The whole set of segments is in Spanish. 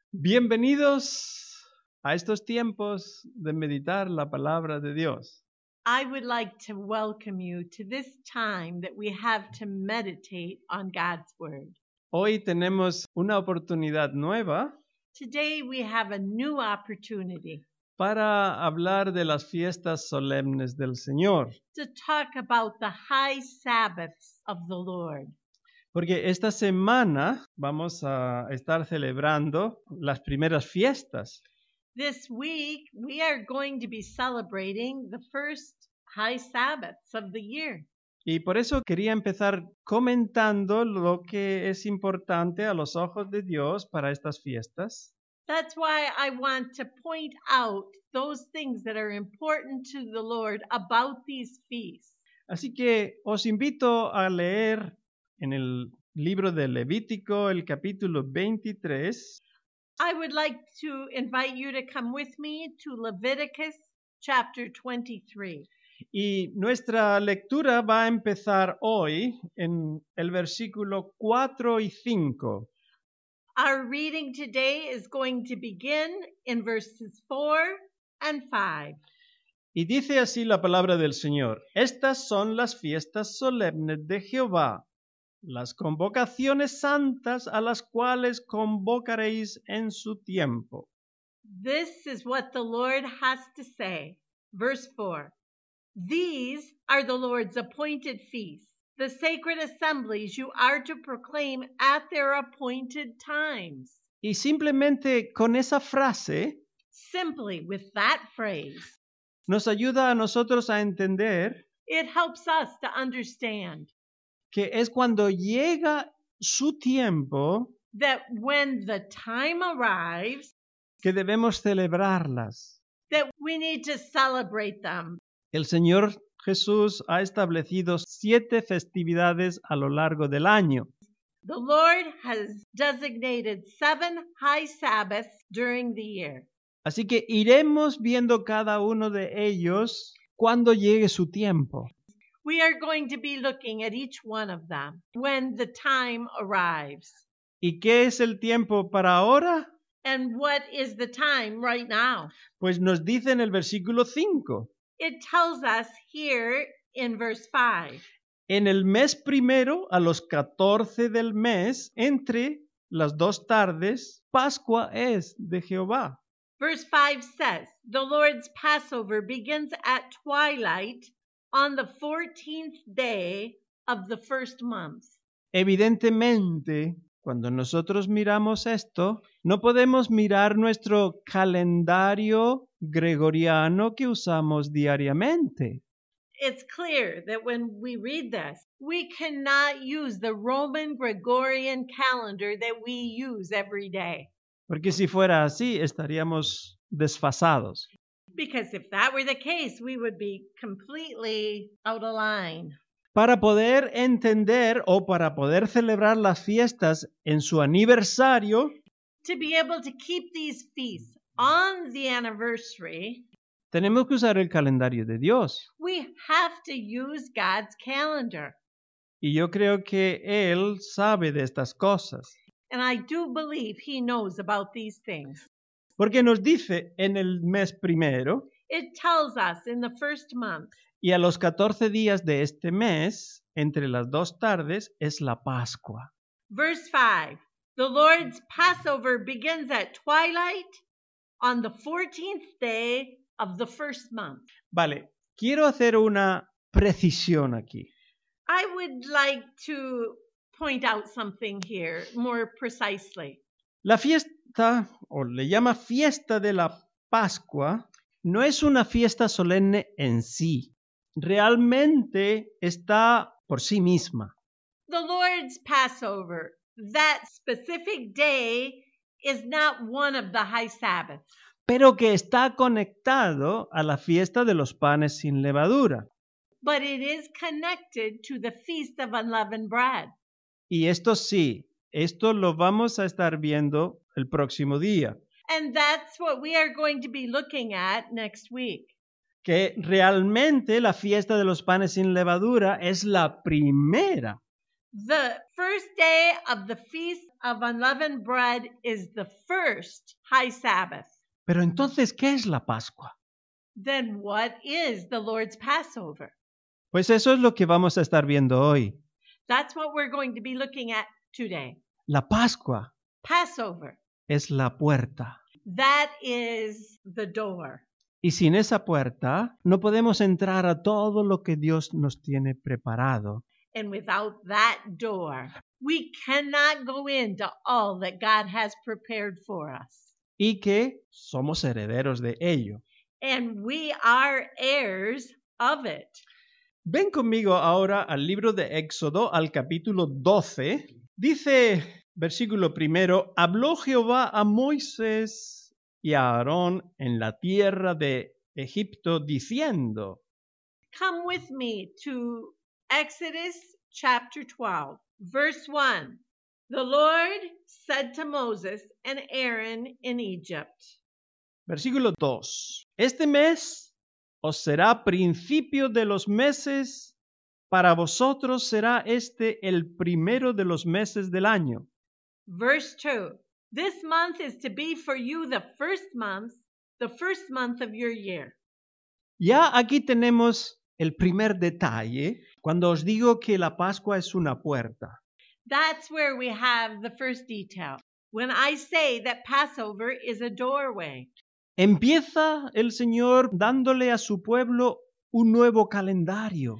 Bienvenidos a estos tiempos de meditar la palabra de Dios. I would like to welcome you to this time that we have to meditate on God's Word. Hoy tenemos una oportunidad nueva Today we have a new opportunity para hablar de las fiestas solemnes del Señor, to talk about the high Sabbaths of the Lord. porque esta semana vamos a estar celebrando las primeras fiestas. This week we are going to be celebrating the first high Sabbaths of the year. Y por eso quería empezar comentando lo que es importante a los ojos de Dios para estas fiestas. That's why I want to point out those things that are important to the Lord about these feasts. Así que os invito a leer en el libro de Levítico, el capítulo 23, I would like to invite you to come with me to Leviticus chapter 23. y nuestra lectura va a empezar hoy en el versículo 4 y 5. Our reading today is going to begin in verses 4 and 5. Y dice así la palabra del Señor: Estas son las fiestas solemnes de Jehová, las convocaciones santas a las cuales convocaréis en su tiempo. This is what the Lord has to say. Verse 4. These are the Lord's appointed feasts, the sacred assemblies you are to proclaim at their appointed times. Y simplemente con esa frase Simply with that phrase, nos ayuda a nosotros a entender it helps us to understand que es cuando llega su tiempo that when the time arrives, que debemos celebrarlas. that we need to celebrate them. El Señor Jesús ha establecido 7 festividades a lo largo del año. The Lord has designated 7 high Sabbaths during the year. Así que iremos viendo cada uno de ellos cuando llegue su tiempo. We are going to be looking at each one of them when the time arrives. ¿Y qué es el tiempo para ahora? And what is the time right now? Pues nos dice en el versículo 5. It tells us here in verse 5. En el mes primero, a los 14 del mes, entre las 2 tardes, Pascua es de Jehová. Verse 5 says, the Lord's Passover begins at twilight on the 14th day of the first month. Evidentemente, cuando nosotros miramos esto, no podemos mirar nuestro calendario gregoriano que usamos diariamente. It's clear that when we read this, we cannot use the Roman Gregorian calendar that we use every day. Porque si fuera así, estaríamos desfasados. Because if that were the case, we would be completely out of line. Para poder entender o para poder celebrar las fiestas en su aniversario, To be able to keep these feasts on the anniversary, tenemos que usar el calendario de Dios. we have to use God's calendar. Y yo creo que Él sabe de estas cosas. And I do believe he knows about these things. Porque nos dice en el mes primero, It tells us in the first month, y a los 14 días de este mes, entre las 2 tardes, es la Pascua. verse 5, the Lord's Passover begins at twilight on the 14th day of the first month. Vale, quiero hacer una precisión aquí. I would like to point out something here more precisely. La fiesta, o le llama fiesta de la Pascua, no es una fiesta solemne en sí. Realmente está por sí misma. The Lord's Passover, that specific day, is not one of the high Sabbaths, Pero que está conectado a la fiesta de los panes sin levadura. but it is connected to the Feast of Unleavened Bread. Y esto sí, esto lo vamos a estar viendo el próximo día. And that's what we are going to be looking at next week. Que realmente la fiesta de los panes sin levadura es la primera The first day of the Feast of Unleavened Bread is the first high Sabbath. Pero entonces, ¿qué es la Pascua? Then what is the Lord's Passover? Pues eso es lo que vamos a estar viendo hoy. That's what we're going to be looking at today. La Pascua Passover. es la puerta. That is the door. Y sin esa puerta no podemos entrar a todo lo que Dios nos tiene preparado. And without that door, we cannot go into all that God has prepared for us. Y que somos herederos de ello. And we are heirs of it. Ven conmigo ahora al libro de Éxodo, al capítulo 12. Dice, versículo 1, habló Jehová a Moisés y a Aarón en la tierra de Egipto, diciendo. Come with me to Exodus chapter 12, verse 1. The Lord said to Moses and Aaron in Egypt. Versículo 2. Este mes os será principio de los meses, para vosotros será este el primero de los meses del año. Verse 2. This month is to be for you the first month of your year. Ya aquí tenemos el primer detalle cuando os digo que la Pascua es una puerta. That's where we have the first detail. When I say that Passover is a doorway. Empieza el Señor dándole a su pueblo un nuevo calendario.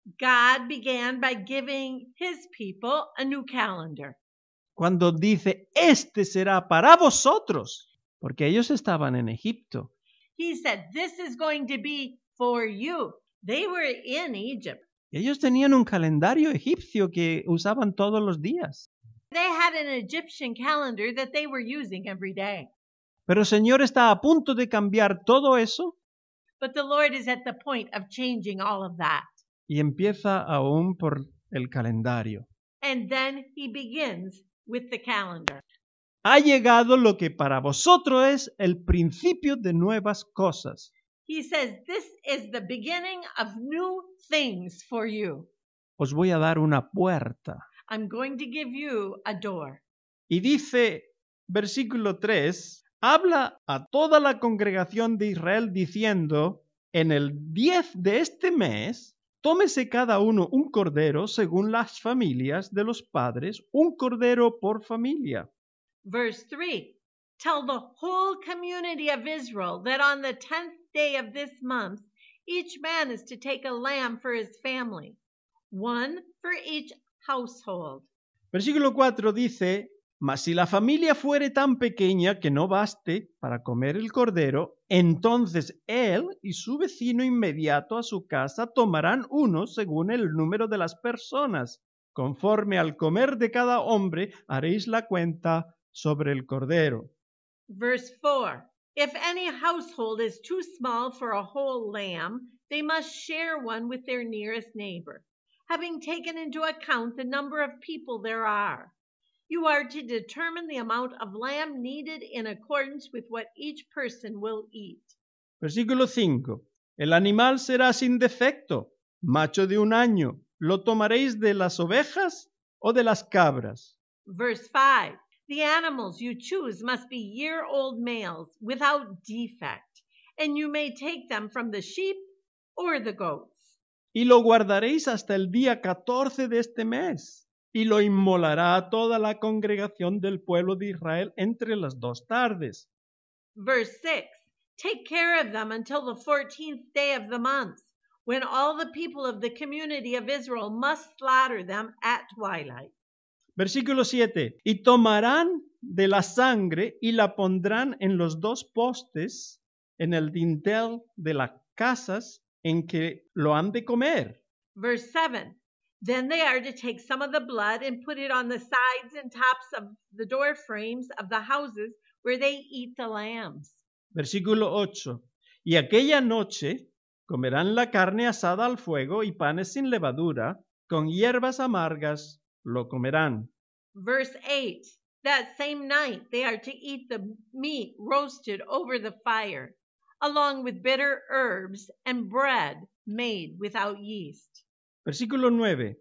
God began by giving his people a new calendar. Cuando dice, este será para vosotros, porque ellos estaban en Egipto. He said, this is going to be for you. They were in Egypt. Ellos tenían un calendario egipcio que usaban todos los días. They had an Egyptian calendar that they were using every day. Pero el Señor está a punto de cambiar todo eso. But the Lord is at the point of changing all of that. Y empieza aún por el calendario. And then he begins with the calendar. Ha llegado lo que para vosotros es el principio de nuevas cosas. He says, this is the beginning of new things for you. Os voy a dar una puerta. I'm going to give you a door. Y dice, versículo 3, habla a toda la congregación de Israel diciendo, en el 10 de este mes, tómese cada uno un cordero según las familias de los padres, un cordero por familia. Verse 3, tell the whole community of Israel that on the 10th day of this month, each man is to take a lamb for his family, one for each household. Versículo 4 dice, mas si la familia fuere tan pequeña que no baste para comer el cordero, entonces él y su vecino inmediato a su casa tomarán uno según el número de las personas. Conforme al comer de cada hombre, haréis la cuenta sobre el cordero. Verse 4, if any household is too small for a whole lamb, they must share one with their nearest neighbor, having taken into account the number of people there are. You are to determine the amount of lamb needed in accordance with what each person will eat. Versículo 5. El animal será sin defecto, macho de un año. ¿Lo tomaréis de las ovejas o de las cabras? Verse 5. The animals you choose must be year-old males without defect, and you may take them from the sheep or the goats. Y lo guardaréis hasta el día 14 de este mes, y lo inmolará toda la congregación del pueblo de Israel entre las dos tardes. Verse 6, take care of them until the 14th day of the month, when all the people of the community of Israel must slaughter them at twilight. Versículo 7, y tomarán de la sangre y la pondrán en los dos postes, en el dintel de las casas en que lo han de comer. Verse 7, then they are to take some of the blood and put it on the sides and tops of the door frames of the houses where they eat the lambs. Versículo 8, y aquella noche comerán la carne asada al fuego y panes sin levadura, con hierbas amargas lo comerán. Verse 8, that same night they are to eat the meat roasted over the fire, along with bitter herbs and bread made without yeast. Versículo 9,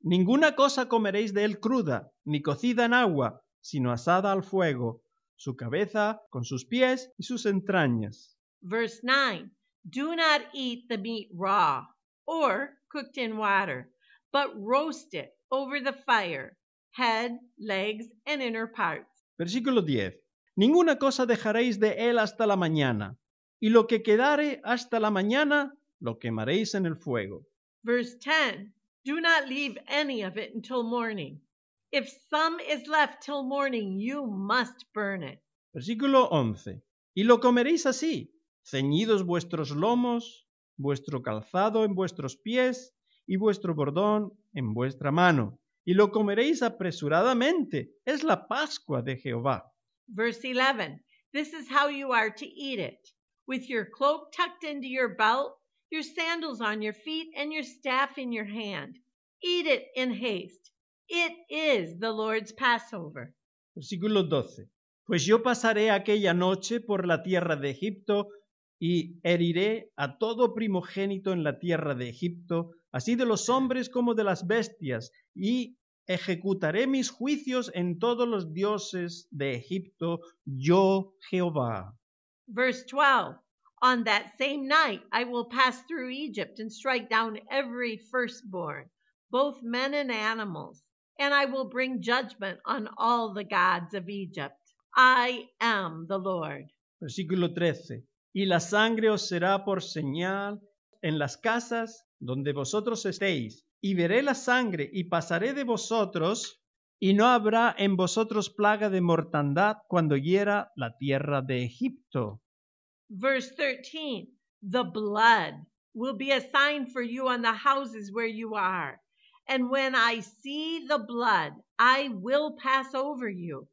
Ninguna cosa comeréis de él cruda, ni cocida en agua, sino asada al fuego, su cabeza con sus pies y sus entrañas. Verse 9, do not eat the meat raw or cooked in water, but roast it over the fire, head, legs, and inner parts. Versículo 10. Ninguna cosa dejaréis de él hasta la mañana, y lo que quedare hasta la mañana lo quemaréis en el fuego. Verse 10, do not leave any of it until morning. If some is left till morning, you must burn it. Versículo 11. Y lo comeréis así, ceñidos vuestros lomos, vuestro calzado en vuestros pies y vuestro bordón en vuestra mano. Y lo comeréis apresuradamente. Es la Pascua de Jehová. Verse 11, this is how you are to eat it, with your cloak tucked into your belt, your sandals on your feet, and your staff in your hand. Eat it in haste. It is the Lord's Passover. Versículo 12. Pues yo pasaré aquella noche por la tierra de Egipto y heriré a todo primogénito en la tierra de Egipto, así de los hombres como de las bestias, y ejecutaré mis juicios en todos los dioses de Egipto, yo Jehová. Verse 12, on that same night I will pass through Egypt and strike down every firstborn, both men and animals, and I will bring judgment on all the gods of Egypt. I am the Lord. Versículo 13. Y la sangre os será por señal en las casas donde vosotros estéis, y veré la sangre y pasaré de vosotros, y no habrá en vosotros plaga de mortandad cuando hiera la tierra de Egipto. Verse 13, the blood will be a sign for you on the houses where you are. And when I see the blood, I will pass over you.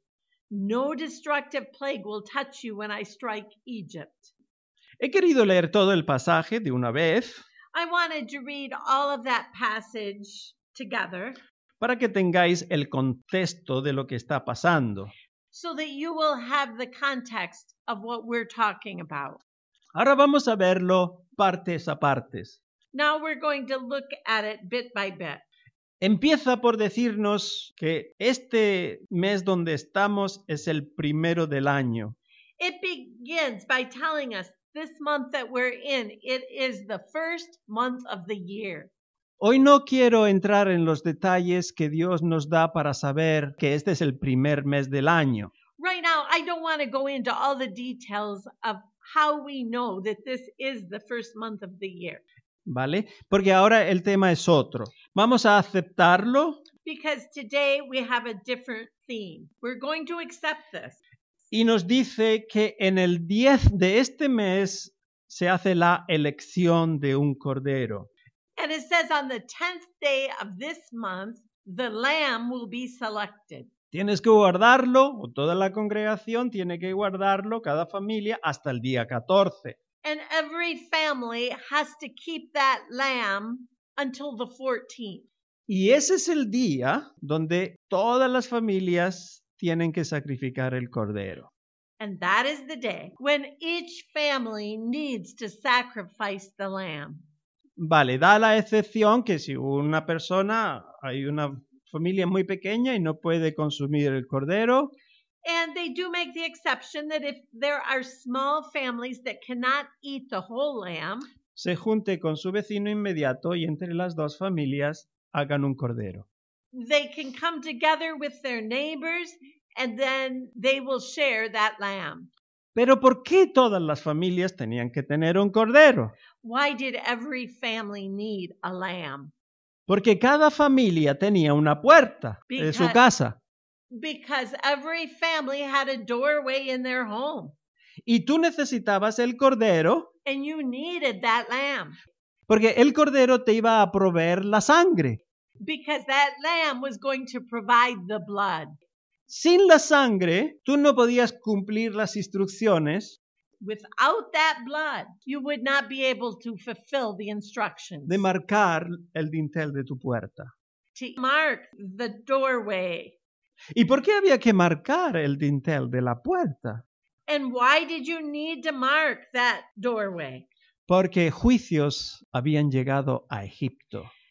No destructive plague will touch you when I strike Egypt. He querido leer todo el pasaje de una vez I wanted to read all of that passage together para que tengáis el contexto de lo que está pasando. so that you will have the context of what we're talking about. Ahora vamos a verlo partes a partes. Now we're going to look at it bit by bit. Empieza por decirnos que este mes donde estamos es el primero del año. It begins by telling us this month that we're in, it is the first month of the year. Hoy no quiero entrar en los detalles que Dios nos da para saber que este es el primer mes del año. Right now, I don't want to go into all the details of how we know that this is the first month of the year. ¿Vale? Porque ahora el tema es otro. Vamos a aceptarlo Because today we have a different theme. We're going to accept this. y nos dice que en el 10 de este mes se hace la elección de un cordero. And it says on the 10th day of this month, the lamb will be selected. Tienes que guardarlo, o toda la congregación tiene que guardarlo, cada familia, hasta el día 14. And every family has to keep that lamb until the 14th. Y ese es el día donde todas las familias tienen que sacrificar el cordero. And that is the day when each family needs to sacrifice the lamb. Vale, da la excepción que si una persona, hay una familia muy pequeña y no puede consumir el cordero, And they do make the exception that if there are small families that cannot eat the whole lamb, se junte con su vecino inmediato y entre las dos familias hagan un cordero. they can come together with their neighbors and then they will share that lamb. Pero ¿por qué todas las familias tenían que tener un cordero? Why did every family need a lamb? Porque cada familia tenía una puerta de su Because- casa. Because every family had a doorway in their home Y tú necesitabas el cordero and you needed that lamb porque el cordero te iba a proveer la sangre. because that lamb was going to provide the blood. Sin la sangre, tú no podías cumplir las instrucciones Without that blood, you would not be able to fulfill the instructions de marcar el dintel de tu puerta. to mark the doorway. ¿Y por qué había que marcar el dintel de la puerta? And why did you need to mark that doorway? Porque juicios habían llegado a Egipto.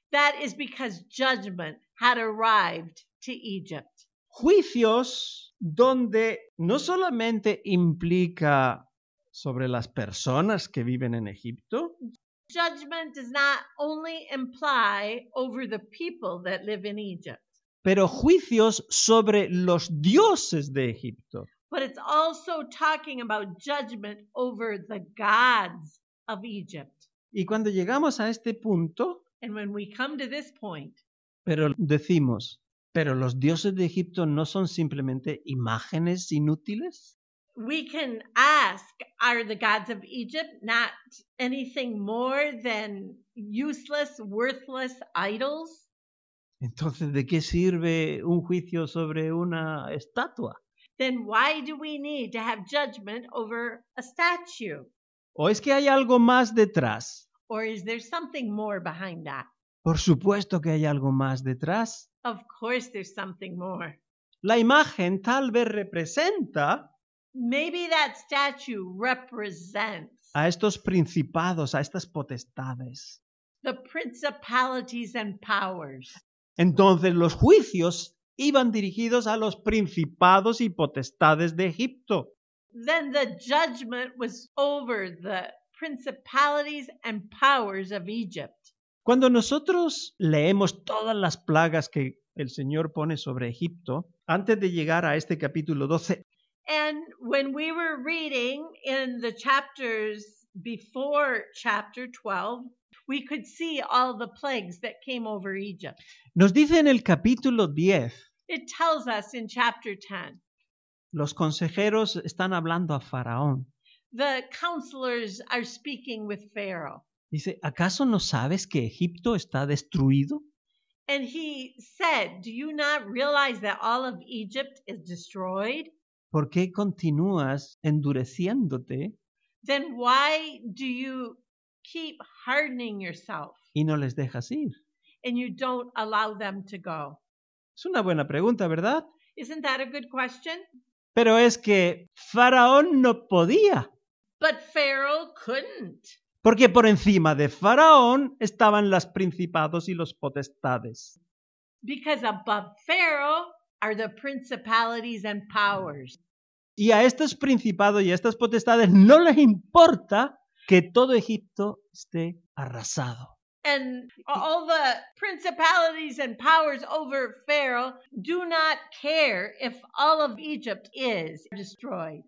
That is because judgment had arrived to Egypt. Juicios donde no solamente implica sobre las personas que viven en Egipto, Judgment does not only imply over the people that live in Egypt, pero juicios sobre los dioses de Egipto. but it's also talking about judgment over the gods of Egypt. Y cuando llegamos a este punto, And when we come to this point, pero decimos, pero los dioses de Egipto no son simplemente imágenes inútiles. we can ask, are the gods of Egypt not anything more than useless, worthless idols? Entonces, ¿de qué sirve un juicio sobre una estatua? Then why do we need to have judgment over a statue? ¿O es que hay algo más detrás? Or is there something more behind that? Por supuesto que hay algo más detrás. Of course, there's something more. La imagen tal vez representa Maybe that statue represents a estos principados, a estas potestades. the principalities and powers. Entonces los juicios iban dirigidos a los principados y potestades de Egipto. Then the judgment was over the principalities and powers of Egypt. Cuando nosotros leemos todas las plagas que el Señor pone sobre Egipto, antes de llegar a este capítulo 12, And when we were reading in the chapters before chapter 12, we could see all the plagues that came over Egypt. nos dice en el capítulo 10, It tells us in chapter 10, los consejeros están hablando a Faraón. the counselors are speaking with Pharaoh. Dice, ¿acaso no sabes que Egipto está destruido? And he said, do you not realize that all of Egypt is destroyed? ¿Por qué continúas endureciéndote Then why do you keep hardening yourself y no les dejas ir? and you don't allow them to go? Es una buena pregunta, ¿verdad? Isn't that a good question? Pero es que Faraón no podía, But Pharaoh couldn't, porque por encima de Faraón estaban los principados y los potestades. because above Pharaoh are the principalities and powers. Y a estos principados y a estas potestades no les importa que todo Egipto esté arrasado. And all the principalities and powers over Pharaoh do not care if all of Egypt is destroyed.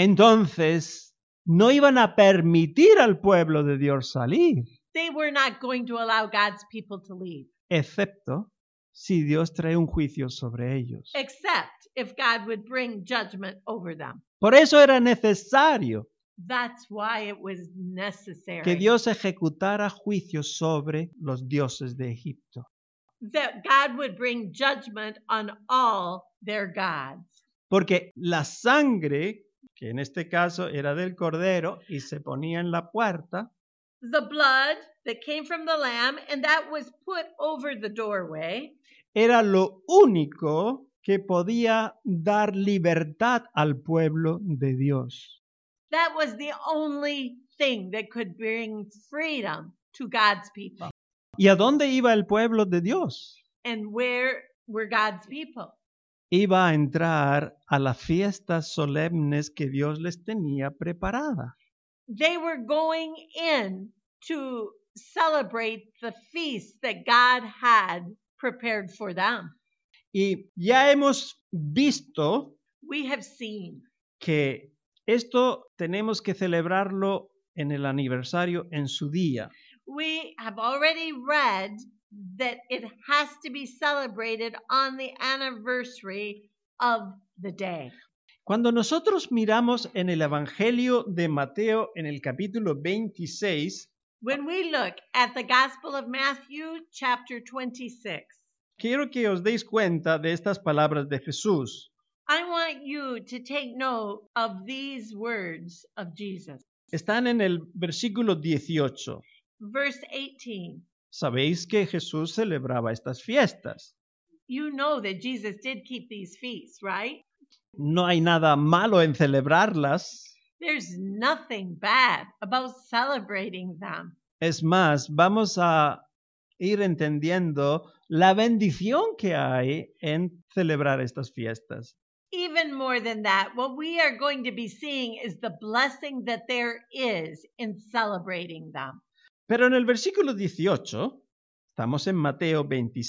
Entonces, no iban a permitir al pueblo de Dios salir, They were not going to allow God's people to leave, excepto si Dios trae un juicio sobre ellos. except if God would bring judgment over them. Por eso era necesario That's why it was necessary que Dios ejecutara juicios sobre los dioses de Egipto. that God would bring judgment on all their gods. Porque la sangre, que en este caso era del cordero y se ponía en la puerta, The blood that came from the lamb and that was put over the doorway era lo único que podía dar libertad al pueblo de Dios. that was the only thing that could bring freedom to God's people. ¿Y a dónde iba el pueblo de Dios? And where were God's people? Iba a entrar a las fiestas solemnes que Dios les tenía preparadas. They were going in to celebrate the feast that God had prepared for them. Y ya hemos visto We have seen que esto tenemos que celebrarlo en el aniversario en su día. we have already read that it has to be celebrated on the anniversary of the day. Cuando nosotros miramos en el Evangelio de Mateo en el capítulo 26, When we look at the Gospel of Matthew, chapter 26, quiero que os deis cuenta de estas palabras de Jesús. I want you to take note of these words of Jesus. Están en el versículo 18. Verse 18. Sabéis que Jesús celebraba estas fiestas. You know that Jesus did keep these feasts, right? No hay nada malo en celebrarlas. There's nothing bad about celebrating them. Es más, vamos a ir entendiendo la bendición que hay en celebrar estas fiestas. Even more than that, what we are going to be seeing is the blessing that there is in celebrating them. Pero en el versículo 18, estamos en Mateo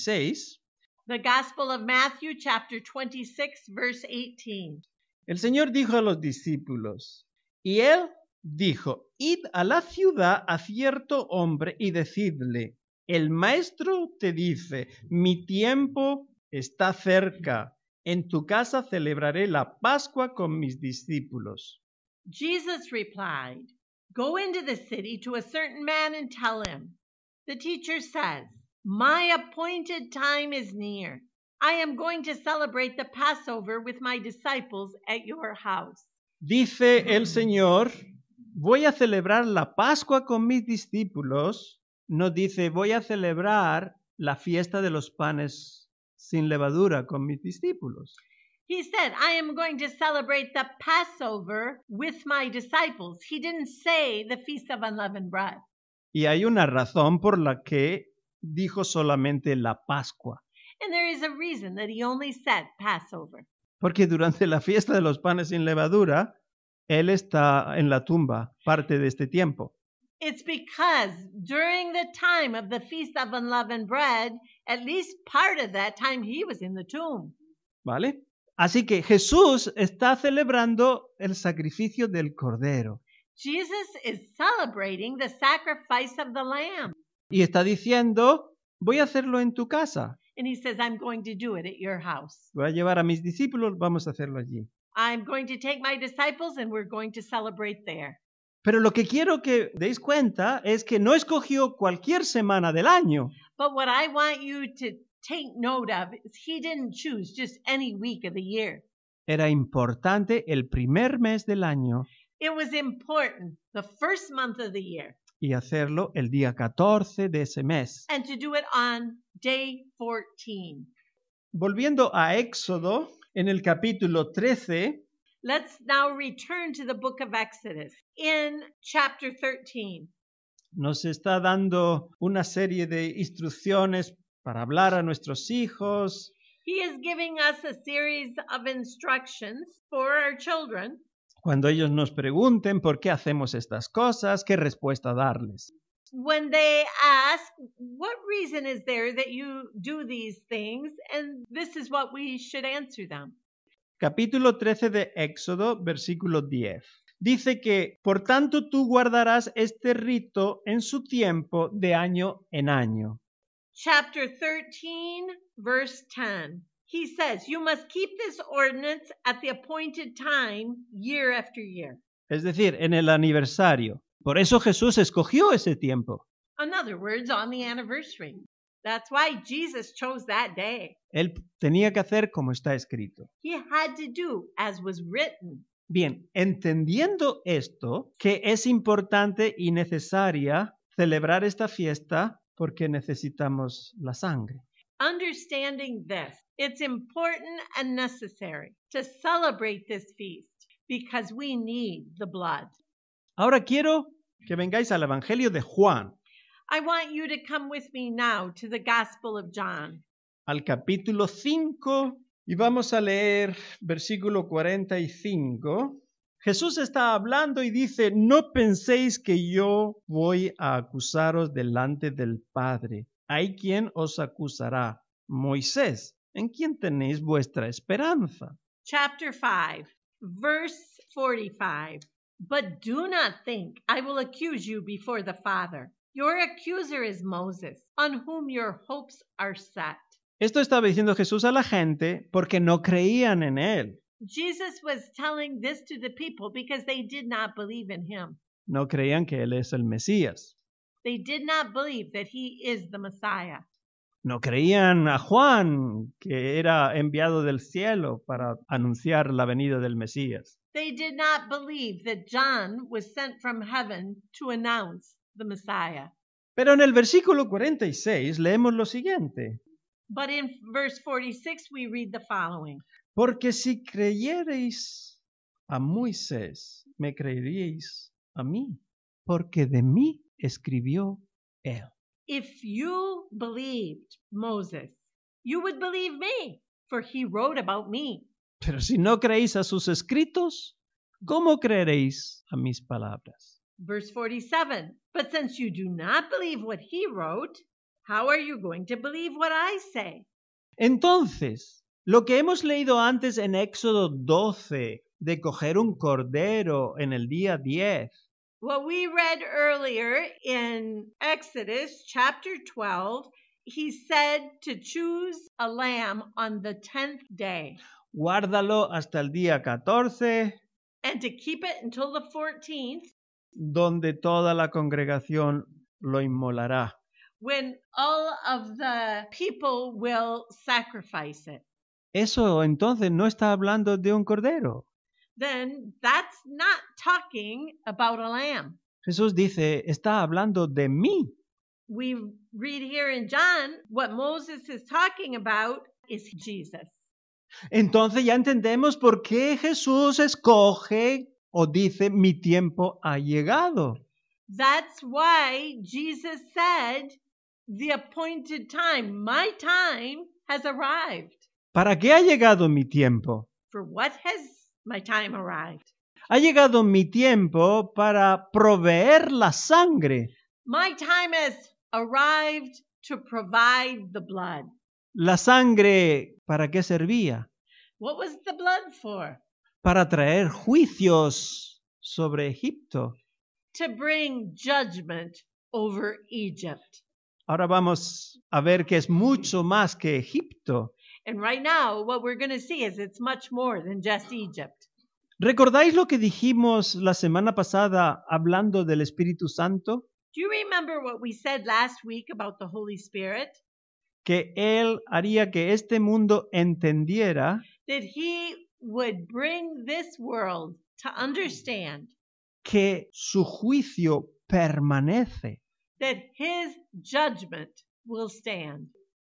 26, The Gospel of Matthew, chapter 26, verse 18. el Señor dijo a los discípulos, y él dijo, id a la ciudad a cierto hombre y decidle, el maestro te dice, mi tiempo está cerca, en tu casa celebraré la Pascua con mis discípulos. Jesus replied, go into the city to a certain man and tell him, the teacher says, my appointed time is near. I am going to celebrate the Passover with my disciples at your house. Dice el Señor, voy a celebrar la Pascua con mis discípulos. No dice, voy a celebrar la fiesta de los panes sin levadura con mis discípulos. He said, I am going to celebrate the Passover with my disciples. He didn't say the Feast of Unleavened Bread. Y hay una razón por la que dijo solamente la Pascua. And there is a reason that he only said Passover. Porque durante la fiesta de los panes sin levadura, Él está en la tumba parte de este tiempo. It's because during the time of the Feast of Unleavened Bread, at least part of that time he was in the tomb. ¿Vale? Así que Jesús está celebrando el sacrificio del Cordero. Jesus is celebrating the sacrifice of the Lamb. Y está diciendo, voy a hacerlo en tu casa. And he says, I'm going to do it at your house. Voy a llevar a mis discípulos, vamos a hacerlo allí. I'm going to take my disciples and we're going to celebrate there. Pero lo que quiero que deis cuenta es que no escogió cualquier semana del año. But what I want you to take note of is he didn't choose just any week of the year. Era importante el primer mes del año It was important, the first month of the year, y hacerlo el día 14 de ese mes. and to do it on day 14. Volviendo a Éxodo, en el capítulo 13, Let's now return to the book of Exodus in chapter 13. nos está dando una serie de instrucciones para hablar a nuestros hijos. He is giving us a series of instructions for our children. Cuando ellos nos pregunten por qué hacemos estas cosas, qué respuesta darles. When they ask, what reason is there that you do these things? And this is what we should answer them. Capítulo 13 de Éxodo, versículo 10. Dice que, por tanto, tú guardarás este rito en su tiempo de año en año. Chapter 13, verse 10. He says, you must keep this ordinance at the appointed time year after year. Es decir, en el aniversario. Por eso Jesús escogió ese tiempo. In other words, on the anniversary. That's why Jesus chose that day. Él tenía que hacer como está escrito. He had to do as was written. Bien, entendiendo esto, que es importante y necesaria celebrar esta fiesta porque necesitamos la sangre. Understanding this, it's important and necessary to celebrate this feast because we need the blood. Ahora quiero que vengáis al Evangelio de Juan, I want you to come with me now to the Gospel of John, al capítulo 5, y vamos a leer versículo 45. Jesús está hablando y dice, no penséis que yo voy a acusaros delante del Padre. Hay quien os acusará, Moisés, en quien tenéis vuestra esperanza. chapter 5, verse 45. But do not think I will accuse you before the Father. Your accuser is Moses, on whom your hopes are set. Esto estaba diciendo Jesús a la gente porque no creían en él. Jesus was telling this to the people because they did not believe in him. No creían que él es el Mesías. They did not believe that he is the Messiah. No creían a Juan, que era enviado del cielo para anunciar la venida del Mesías. They did not believe that John was sent from heaven to announce the Messiah. Pero en el versículo 46 leemos lo siguiente. But in verse 46, we read the following. Porque si creyereis a Moisés, me creeríais a mí, porque de mí escribió él. If you believed Moses, you would believe me, for he wrote about me. Pero si no creéis a sus escritos, ¿cómo creeréis a mis palabras? Verse 47, but since you do not believe what he wrote, how are you going to believe what I say? Entonces, lo que hemos leído antes en Éxodo 12, de coger un cordero en el día 10, What we read earlier in Exodus chapter 12, he said to choose a lamb on the 10th day guárdalo hasta el día 14, and to keep it until the 14th, donde toda la congregación lo inmolará. when all of the people will sacrifice it. Eso entonces no está hablando de un cordero. Then that's not talking about a lamb. Jesús dice, está hablando de mí. We read here in John, what Moses is talking about is Jesus. Entonces ya entendemos por qué Jesús escoge o dice, mi tiempo ha llegado. That's why Jesus said, the appointed time, my time has arrived. ¿Para qué ha llegado mi tiempo? For what has my time arrived? Ha llegado mi tiempo para proveer la sangre. My time has arrived to provide the blood. ¿La sangre para qué servía? What was the blood for? Para traer juicios sobre Egipto. To bring judgment over Egypt. Ahora vamos a ver que es mucho más que Egipto. And right now, what we're going to see is it's much more than just Egypt. ¿Recordáis lo que dijimos la semana pasada hablando del Espíritu Santo? Do you remember what we said last week about the Holy Spirit? Que Él haría que este mundo entendiera That he would bring this world to understand que su juicio permanece that his judgment will stand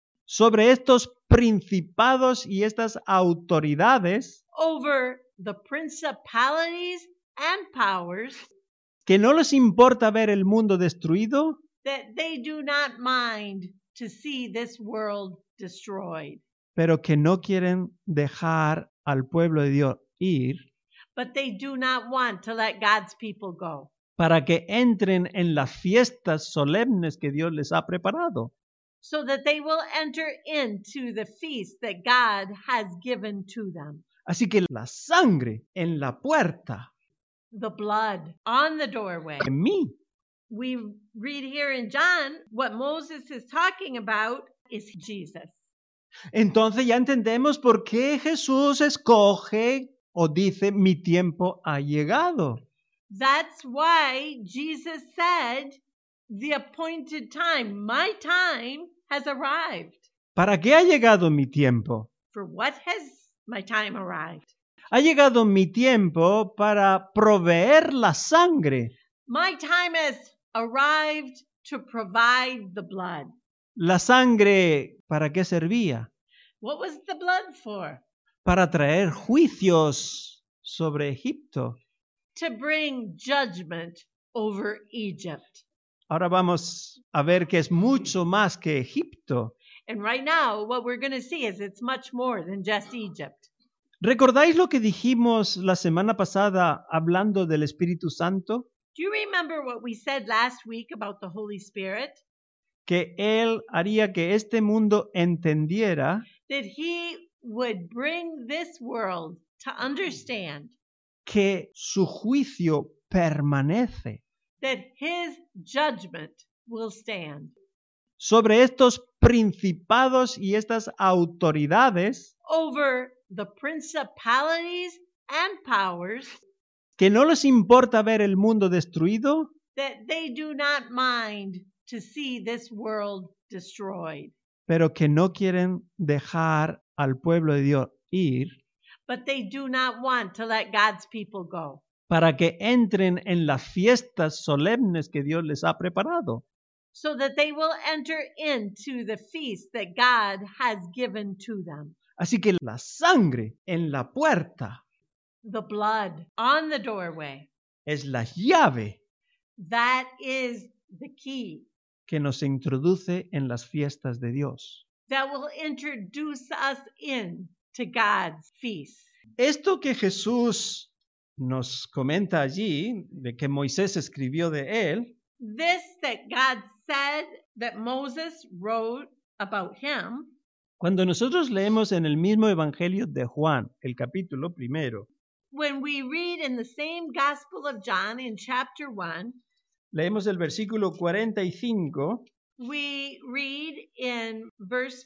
sobre estos principados y estas autoridades over the principalities and powers, que no les importa ver el mundo destruido, that they do not mind to see this world destroyed, pero que no quieren dejar al pueblo de Dios ir but they do not want to let God's people go, para que entren en las fiestas solemnes que Dios les ha preparado. so that they will enter into the feast that God has given to them. Así que la sangre en la puerta The blood on the doorway. de mí. We read here in John, what Moses is talking about is Jesus. Entonces ya entendemos por qué Jesús escoge o dice, mi tiempo ha llegado. That's why Jesus said, the appointed time, my time has arrived. ¿Para qué ha llegado mi tiempo? For what has my time arrived? Ha llegado mi tiempo para proveer la sangre. My time has arrived to provide the blood. ¿La sangre para qué servía? What was the blood for? Para traer juicios sobre Egipto. To bring judgment over Egypt. Ahora vamos a ver que es mucho más que Egipto. And right now, what we're going to see is it's much more than just Egypt. ¿Recordáis lo que dijimos la semana pasada hablando del Espíritu Santo? Do you remember what we said last week about the Holy Spirit? Que Él haría que este mundo entendiera That he would bring this world to understand que su juicio permanece that his judgment will stand sobre estos principados y estas autoridades over the principalities and powers, que no les importa ver el mundo destruido, that they do not mind to see this world destroyed, pero que no quieren dejar al pueblo de Dios ir but they do not want to let God's people go, para que entren en las fiestas solemnes que Dios les ha preparado. so that they will enter into the feast that God has given to them. Así que la sangre en la puerta The blood on the doorway, es la llave that is the key que nos introduce en las fiestas de Dios. that will introduce us in to God's feast. Esto que Jesús nos comenta allí, de que Moisés escribió de él, This that God said that Moses wrote about him, cuando nosotros leemos en el mismo Evangelio de Juan, el capítulo 1, when we read in the same Gospel of John in chapter 1, leemos el versículo 45, we read in verse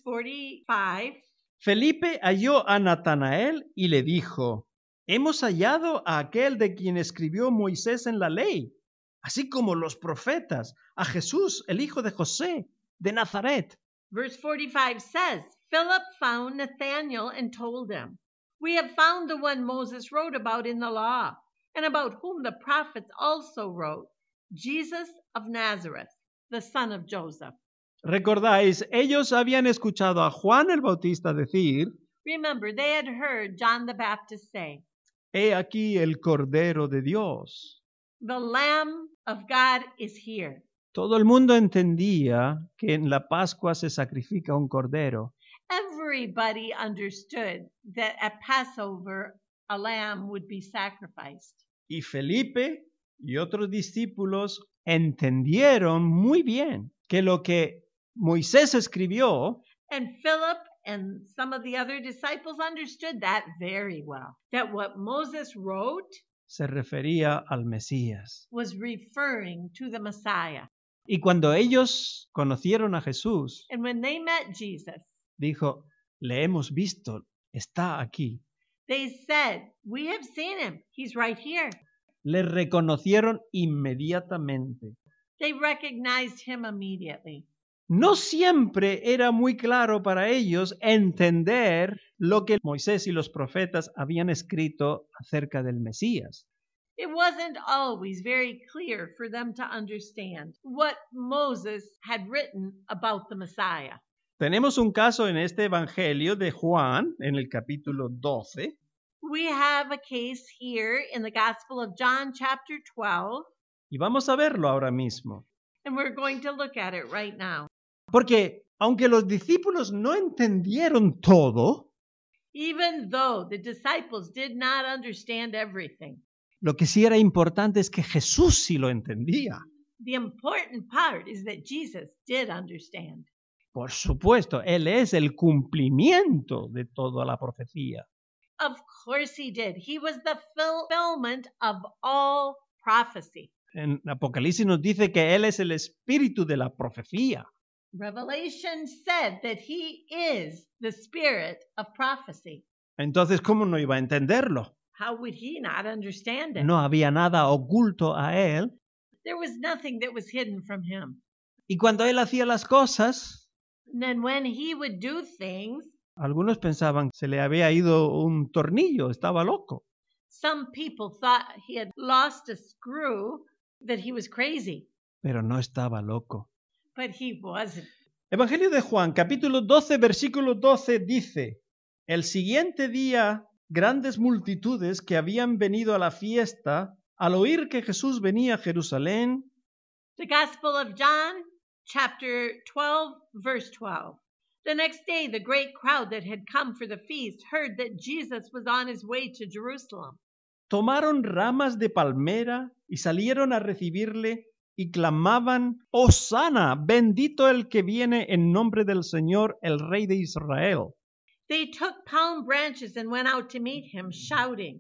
45, Felipe halló a Natanael y le dijo, hemos hallado a aquel de quien escribió Moisés en la ley, así como los profetas, a Jesús, el hijo de José, de Nazaret. verse 45 says, Philip found Nathanael and told him, we have found the one Moses wrote about in the law, and about whom the prophets also wrote, Jesus of Nazareth, the son of Joseph. ¿Recordáis? Ellos habían escuchado a Juan el Bautista decir, Remember, they had heard John the Baptist say, he aquí el Cordero de Dios. the Lamb of God is here. Todo el mundo entendía que en la Pascua se sacrifica un cordero. Everybody understood that at Passover a lamb would be sacrificed. Y Felipe y otros discípulos entendieron muy bien que lo que Moisés escribió And Philip and some of the other disciples understood that very well. That what Moses wrote se refería al Mesías. was referring to the Messiah. Y cuando ellos conocieron a Jesús, And when they met Jesus, dijo, le hemos visto, está aquí. they said, we have seen him. He's right here. Le reconocieron inmediatamente. They recognized him immediately. No siempre era muy claro para ellos entender lo que Moisés y los profetas habían escrito acerca del Mesías. It wasn't always very clear for them to understand what Moses had written about the Messiah. Tenemos un caso en este Evangelio de Juan, en el capítulo 12, We have a case here in the Gospel of John, chapter 12, y vamos a verlo ahora mismo. and we're going to look at it right now. Porque aunque los discípulos no entendieron todo, Even though the disciples did not understand everything, lo que sí era importante es que Jesús sí lo entendía. the important part is that Jesus did understand. Por supuesto, Él es el cumplimiento de toda la profecía. Of course he did. He was the fulfillment of all prophecy. En Apocalipsis nos dice que Él es el espíritu de la profecía. Revelation said that he is the spirit of prophecy. Entonces, ¿cómo no iba a entenderlo? How would he not understand it? No había nada oculto a Él. There was nothing that was hidden from him. Y cuando Él hacía las cosas, And then when he would do things, algunos pensaban que se le había ido un tornillo, estaba loco. some people thought he had lost a screw, that he was crazy, Pero no estaba loco. but he wasn't. Evangelio de Juan, capítulo 12, versículo 12 dice, el siguiente día, grandes multitudes que habían venido a la fiesta, al oír que Jesús venía a Jerusalén, The Gospel of John, chapter 12, verse 12. The next day, the great crowd that had come for the feast heard that Jesus was on his way to Jerusalem. tomaron ramas de palmera y salieron a recibirle y clamaban, Hosana, bendito el que viene en nombre del Señor, el Rey de Israel. They took palm branches and went out to meet him, shouting,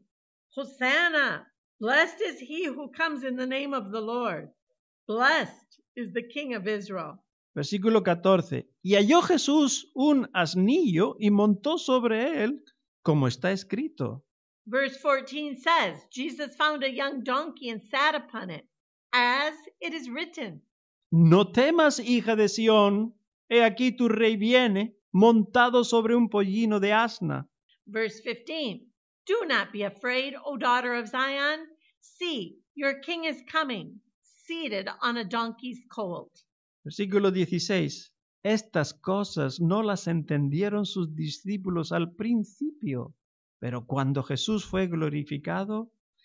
Hosanna! Blessed is he who comes in the name of the Lord. Blessed is the King of Israel. Versículo 14. Y halló Jesús un asnillo y montó sobre él, como está escrito. Verse 14 says, Jesus found a young donkey and sat upon it, as it is written. No temas, hija de Sión, he aquí tu rey viene, montado sobre un pollino de asna. Verse 15, do not be afraid, O daughter of Zion. See, your king is coming, seated on a donkey's colt. Versículo 16. Estas cosas no las entendieron sus discípulos al principio, pero cuando Jesús fue glorificado,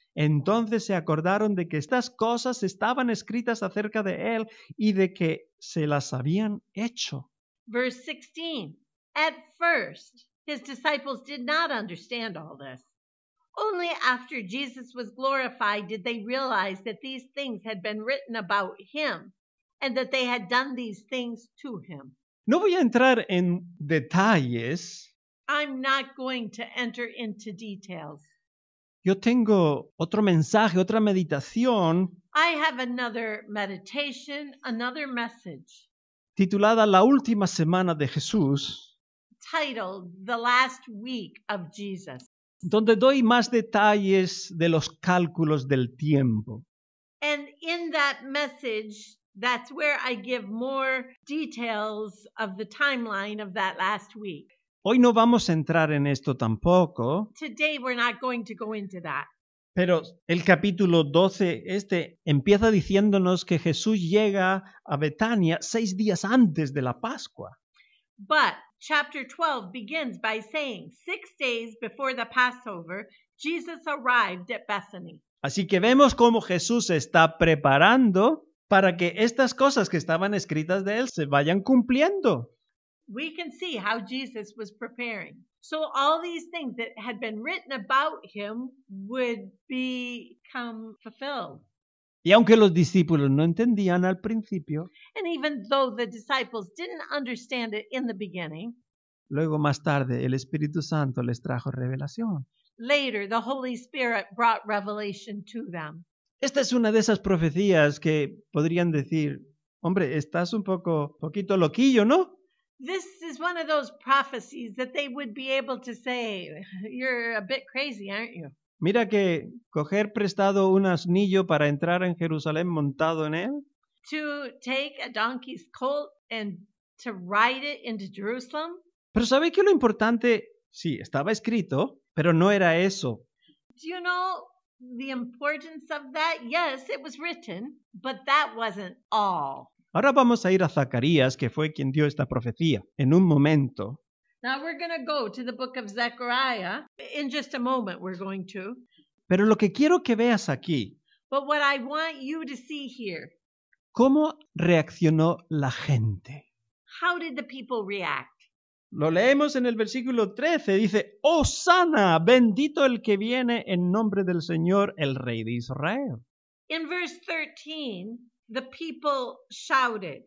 Entonces se acordaron de que estas cosas estaban escritas acerca de él y de que se las habían hecho. Verse 16. At first, his disciples did not understand all this. Only after Jesus was glorified did they realize that these things had been written about him and that they had done these things to him. No voy a entrar en detalles. I'm not going to enter into details. Yo tengo otro mensaje, otra meditación I have another meditation, another message titulada La última semana de Jesús, titled The Last Week of Jesus. donde doy más detalles de los cálculos del tiempo. And in that message, that's where I give more details of the timeline of that last week. Hoy no vamos a entrar en esto tampoco, Today, we're not going to go into that. pero el capítulo 12 empieza diciéndonos que Jesús llega a Betania 6 días antes de la Pascua. But chapter 12 begins by saying, 6 days before the Passover, Jesus arrived at Bethany. Así que vemos cómo Jesús se está preparando para que estas cosas que estaban escritas de él se vayan cumpliendo. We can see how Jesus was preparing. So all these things that had been written about him would become fulfilled. Y aunque los discípulos no entendían al principio, And even though the disciples didn't understand it in the beginning, luego más tarde el Espíritu Santo les trajo revelación. later the Holy Spirit brought revelation to them. Esta es una de esas profecías que podrían decir, hombre, estás un poquito loquillo, ¿no? This is one of those prophecies that they would be able to say, you're a bit crazy, aren't you? Mira que coger prestado un asnillo para entrar en Jerusalén montado en él, To take a donkey's colt and to ride it into Jerusalem. pero ¿sabe que lo importante? Sí, estaba escrito, pero no era eso. Do you know the importance of that? Yes, it was written, but that wasn't all. Ahora vamos a ir a Zacarías, que fue quien dio esta profecía, en un momento. Now we're going to go to the book of Zechariah. In just a moment, we're going to. Pero lo que quiero que veas aquí, But what I want you to see here, ¿cómo reaccionó la gente? how did the people react? Lo leemos en el versículo 13, dice, ¡Hosana! Bendito el que viene en nombre del Señor, el Rey de Israel. In verse 13, the people shouted,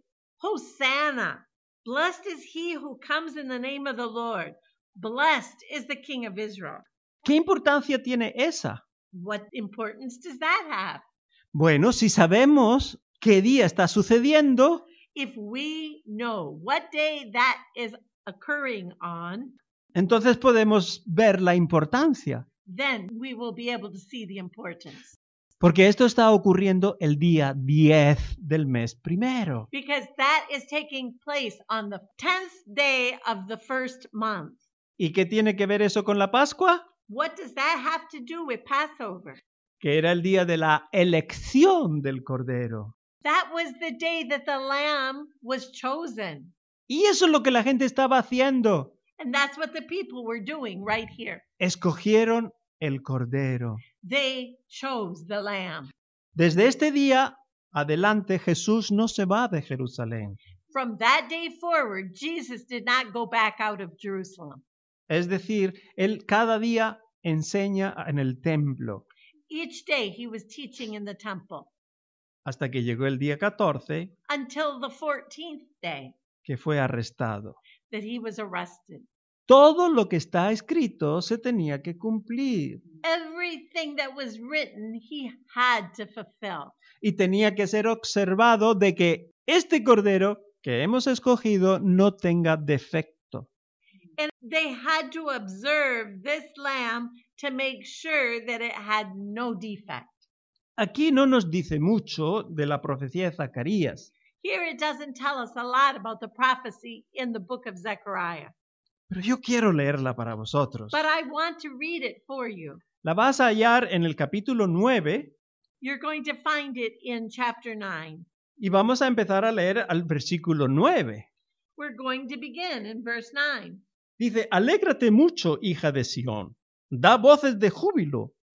Hosanna! Blessed is he who comes in the name of the Lord. Blessed is the King of Israel. ¿Qué importancia tiene esa? What importance does that have? Bueno, si sabemos qué día está sucediendo, If we know what day that is occurring on, entonces podemos ver la importancia. then we will be able to see the importance. Porque esto está ocurriendo el día 10 del mes primero. Because that is taking place on the 10th day of the first month. ¿Y qué tiene que ver eso con la Pascua? What does that have to do with Passover? Que era el día de la elección del Cordero. That was the day that the lamb was chosen. Y eso es lo que la gente estaba haciendo. And that's what the people were doing right here. Escogieron el Cordero. They chose the lamb. Desde este día adelante Jesús no se va de Jerusalén. From that day forward, Jesus did not go back out of Jerusalem. Es decir, él cada día enseña en el templo Each day he was teaching in the temple hasta que llegó el día 14 until the 14th day que fue arrestado. that he was arrested. Todo lo que está escrito se tenía que cumplir Everything that was written, he had to fulfill. y tenía que ser observado de que este Cordero que hemos escogido no tenga defecto. And they had to observe this lamb to make sure that it had no defect. Aquí no nos dice mucho de la profecía de Zacarías, Here it doesn't tell us a lot about the prophecy in the book of Zechariah, pero yo quiero leerla para vosotros. but I want to read it for you. La vas a hallar en el capítulo 9 You're going to find it in chapter 9. y vamos a empezar a leer al versículo 9. We're going to begin in verse 9. Dice, alégrate mucho, hija de Sión, da voces de júbilo,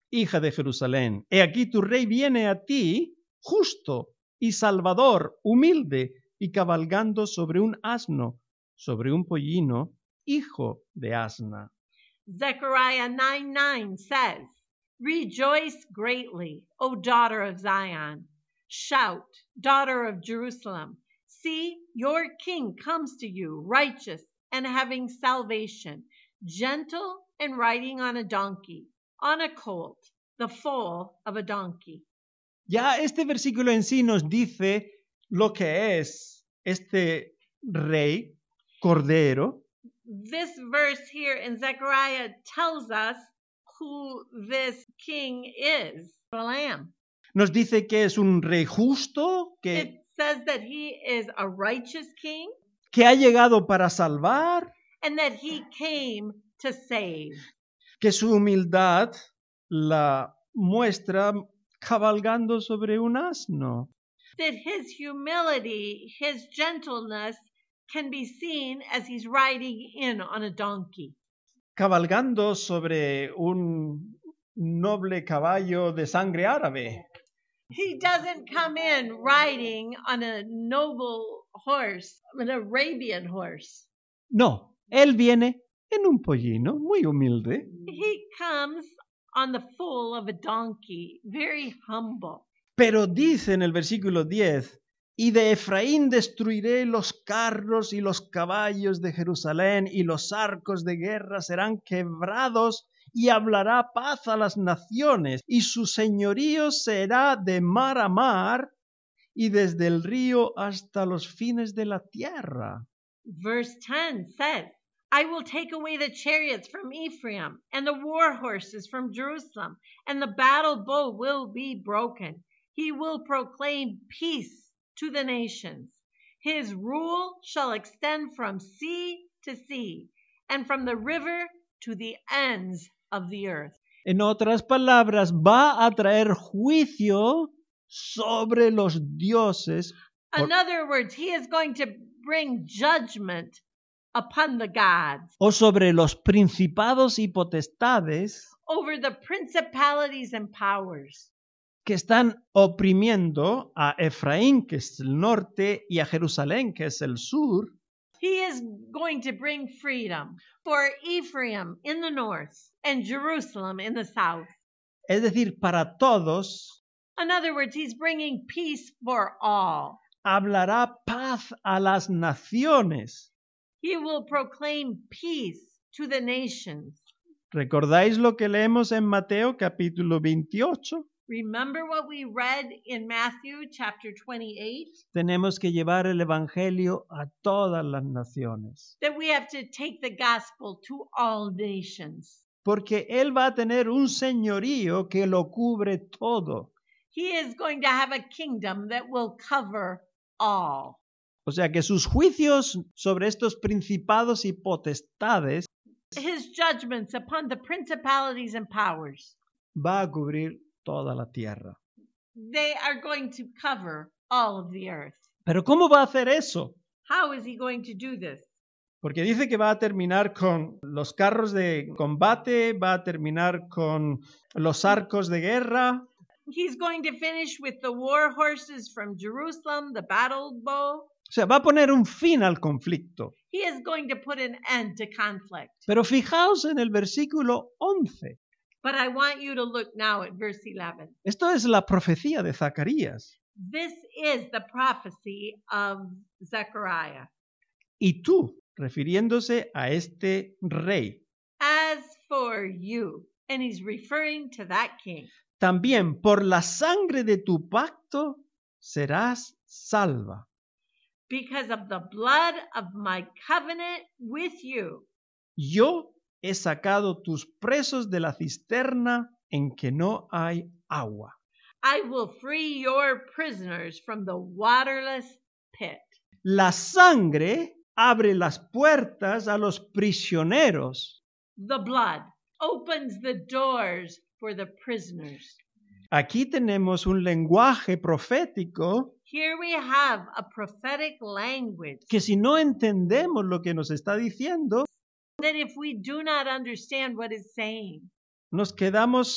hija de Jerusalén, he aquí tu rey viene a ti, justo y salvador, humilde y cabalgando sobre un asno, sobre un pollino, hijo de asna. Zechariah 9:9 says, Rejoice greatly, O daughter of Zion. Shout, daughter of Jerusalem. See, your king comes to you, righteous and having salvation, gentle and riding on a donkey, on a colt, the foal of a donkey. Ya este versículo en sí nos dice lo que es este rey, cordero. This verse here in Zechariah tells us who this king is, the lamb. Nos dice que es un rey justo, It says that he is a righteous king que ha llegado para salvar, and that he came to save. que su humildad la muestra cabalgando sobre un asno. That his humility, his gentleness can be seen as he's riding in on a donkey. Cabalgando sobre un noble caballo de sangre árabe. He doesn't come in riding on a noble horse, an Arabian horse. No, él viene en un pollino muy humilde. He comes on the foal of a donkey, very humble. Pero dice en el versículo 10, y de Efraín destruiré los carros y los caballos de Jerusalén, y los arcos de guerra serán quebrados, y hablará paz a las naciones, y su señorío será de mar a mar, y desde el río hasta los fines de la tierra. Verse 10 says, I will take away the chariots from Ephraim, and the war horses from Jerusalem, and the battle bow will be broken. He will proclaim peace to the nations. His rule shall extend from sea to sea, and from the river to the ends of the earth. En otras palabras, va a traer juicio sobre los dioses. In other words, he is going to bring judgment upon the gods. O sobre los principados y potestades over the principalities and powers. Que están oprimiendo a Efraín, que es el norte, y a Jerusalén, que es el sur. He is going to bring freedom for Ephraim in the north and Jerusalem in the south. Es decir, para todos. In other words, he's bringing peace for all. Hablará paz a las naciones. He will proclaim peace to the nations. ¿Recordáis lo que leemos en Mateo capítulo 28? Remember what we read in Matthew chapter 28? Tenemos que llevar el evangelio a todas las naciones. That we have to take the gospel to all nations. Porque él va a tener un señorío que lo cubre todo. He is going to have a kingdom that will cover all. O sea que sus juicios sobre estos principados y potestades, his judgments upon the principalities and powers, va a cubrir toda la tierra. They are going to cover all of the earth. Pero ¿cómo va a hacer eso? How is he going to do this? Porque dice que va a terminar con los carros de combate, va a terminar con los arcos de guerra. He's going to finish with the war horses from Jerusalem, the battle bow. O sea, va a poner un fin al conflicto. He is going to put an end to conflict. Pero fijaos en el versículo 11. But I want you to look now at verse 11. Esto es la profecía de Zacarías. This is the prophecy of Zechariah. Y tú, refiriéndose a este rey. As for you, and he's referring to that king. También por la sangre de tu pacto serás salva. Because of the blood of my covenant with you. Yo he sacado tus presos de la cisterna en que no hay agua. I will free your prisoners from the waterless pit. La sangre abre las puertas a los prisioneros. The blood opens the doors for the prisoners. Aquí tenemos un lenguaje profético. Here we have a prophetic language. Que si no entendemos lo que nos está diciendo, that if we do not understand what it's saying, nos quedamos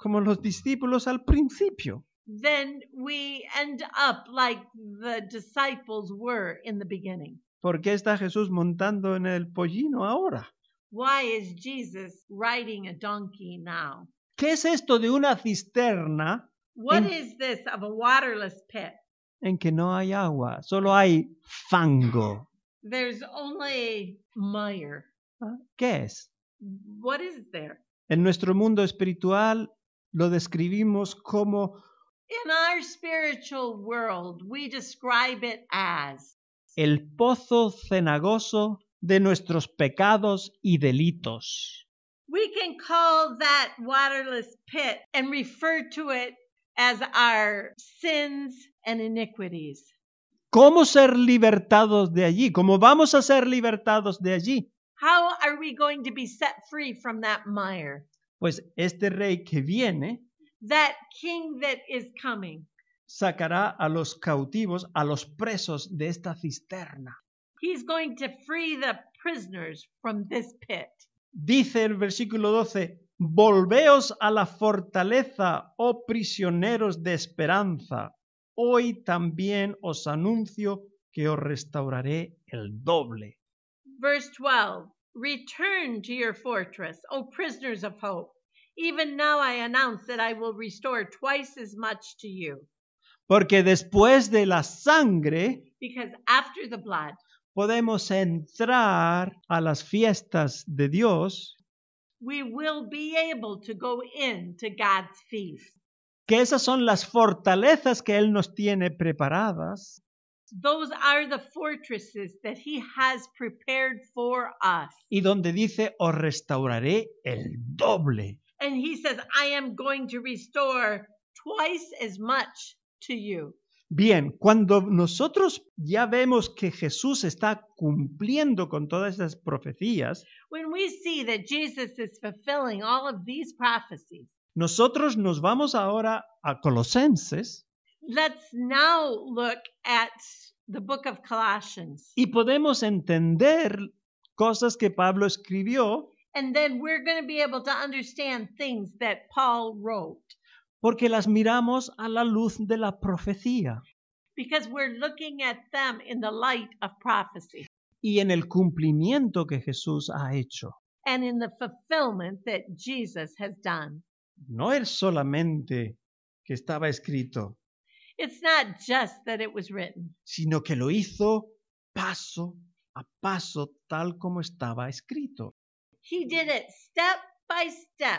como los discípulos al principio, then we end up like the disciples were in the beginning. ¿por qué está Jesús montando en el pollino ahora? Why is Jesus riding a donkey now? ¿Qué es esto de una cisterna What en, is this of a waterless pit? en que no hay agua, solo hay fango? There's only mire. ¿Ah? ¿Qué es? What is there? En nuestro mundo espiritual lo describimos como In our spiritual world, we describe it as el pozo cenagoso de nuestros pecados y delitos. we can call that waterless pit and refer to it as our sins and iniquities. ¿Cómo ser libertados de allí? ¿Cómo vamos a ser libertados de allí? How are we going to be set free from that mire? Pues este rey que viene That king that is coming, sacará a los cautivos, a los presos de esta cisterna. he's going to free the prisoners from this pit. Dice el versículo 12, volveos a la fortaleza, oh prisioneros de esperanza. Hoy también os anuncio que os restauraré el doble. Verse 12, return to your fortress, O prisoners of hope. Even now I announce that I will restore twice as much to you. Porque después de la sangre Because after the blood, podemos entrar a las fiestas de Dios, we will be able to go into God's feast. que esas son las fortalezas que Él nos tiene preparadas. Those are the fortresses that he has prepared for us. Y donde dice, os restauraré el doble. And he says, I am going to restore twice as much to you. Bien, cuando nosotros ya vemos que Jesús está cumpliendo con todas esas profecías, When we see that Jesus is fulfilling all of these prophecies, nosotros nos vamos ahora a Colosenses let's now look at the book of Colossians. y podemos entender cosas que Pablo escribió And then we're going to be able to understand things that Paul wrote porque las miramos a la luz de la profecía because we're looking at them in the light of prophecy y en el cumplimiento que Jesús ha hecho. and in the fulfillment that Jesus has done. No es solamente que estaba escrito, It's not just that it was written, sino que lo hizo paso a paso tal como estaba escrito. he did it step by step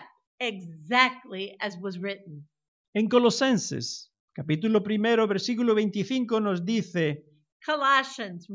exactly as was written. En Colosenses, capítulo 1, versículo 25 nos dice, Colossians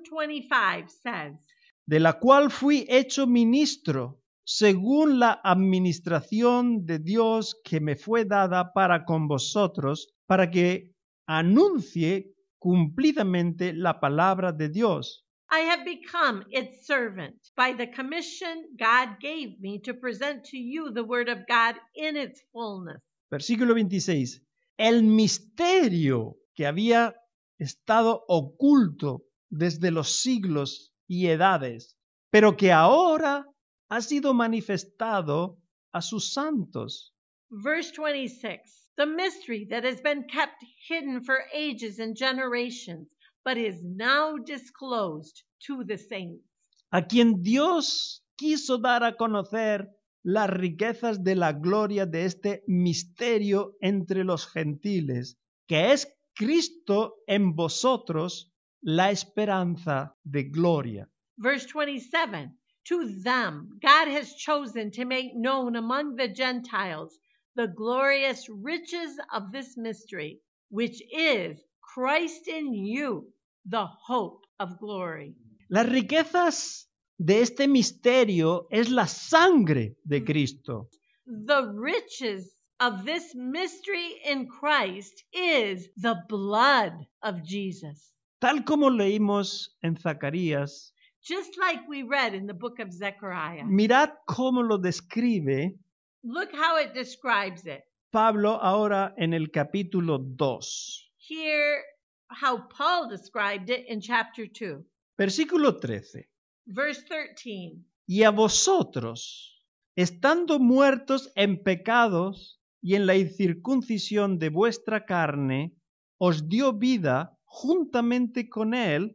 1:25 says, de la cual fui hecho ministro, según la administración de Dios que me fue dada para con vosotros, para que anuncie cumplidamente la palabra de Dios. I have become its servant by the commission God gave me to present to you the word of God in its fullness. Versículo 26. El misterio que había estado oculto desde los siglos y edades, pero que ahora ha sido manifestado a sus santos. Verse 26, the mystery that has been kept hidden for ages and generations, but is now disclosed to the saints. A quien Dios quiso dar a conocer las riquezas de la gloria de este misterio entre los gentiles, que es Cristo en vosotros, la esperanza de gloria. Verse 27, to them God has chosen to make known among the Gentiles the glorious riches of this mystery, which is Christ in you, the hope of glory. Las riquezas de este misterio es la sangre de Cristo. The riches of this mystery in Christ is the blood of Jesus. Tal como leímos en Zacarías, Just like we read in the book of Zechariah. mirad cómo lo describe Look how it describes it. Pablo ahora en el capítulo 2. Hear how Paul described it in chapter 2. Versículo 13. Verse 13. Y a vosotros, estando muertos en pecados y en la incircuncisión de vuestra carne, os dio vida juntamente con él,